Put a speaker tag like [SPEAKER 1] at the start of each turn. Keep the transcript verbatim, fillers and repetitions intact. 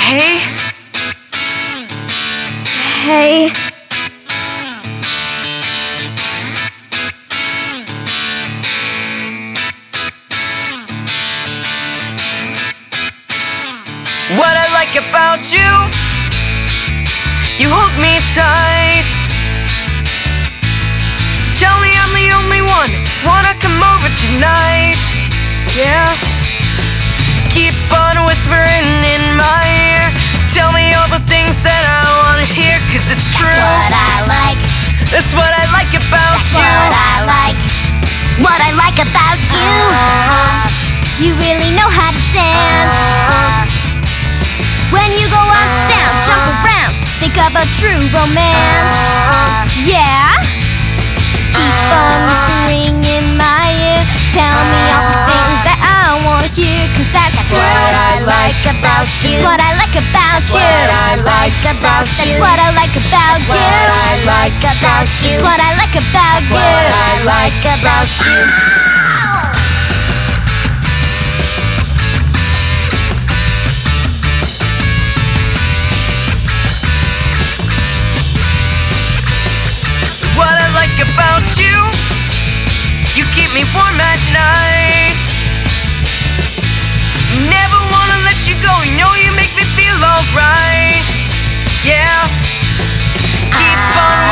[SPEAKER 1] Hey?
[SPEAKER 2] Hey?
[SPEAKER 1] What I like about you, you hold me tight. Tell me I'm the only one, wanna come over tonight. Yeah. Keep on whispering in my ear, tell me all the things that I wanna hear, cause it's true.
[SPEAKER 3] That's what I like.
[SPEAKER 1] That's what I like about
[SPEAKER 3] That's
[SPEAKER 1] you.
[SPEAKER 3] what I like. What I like about you.
[SPEAKER 2] Uh, you really know how to dance.
[SPEAKER 3] Uh,
[SPEAKER 2] When you go up, down, jump around, think about true romance.
[SPEAKER 3] uh,
[SPEAKER 2] Yeah? Keep on whispering in my ear, tell me all the things that I wanna hear, cause that's
[SPEAKER 3] That's
[SPEAKER 2] true.
[SPEAKER 3] what I like about you.
[SPEAKER 2] It's what I like about
[SPEAKER 3] That's
[SPEAKER 2] you.
[SPEAKER 3] what I like about you.
[SPEAKER 2] That's what I like about
[SPEAKER 3] What
[SPEAKER 2] you.
[SPEAKER 3] I like about you.
[SPEAKER 2] It's what I like about
[SPEAKER 3] That's
[SPEAKER 2] you.
[SPEAKER 3] what I like about you.
[SPEAKER 1] What I like about you, you keep me warm at night. Never wanna let you go, you know you make me feel alright. Yeah. Keep on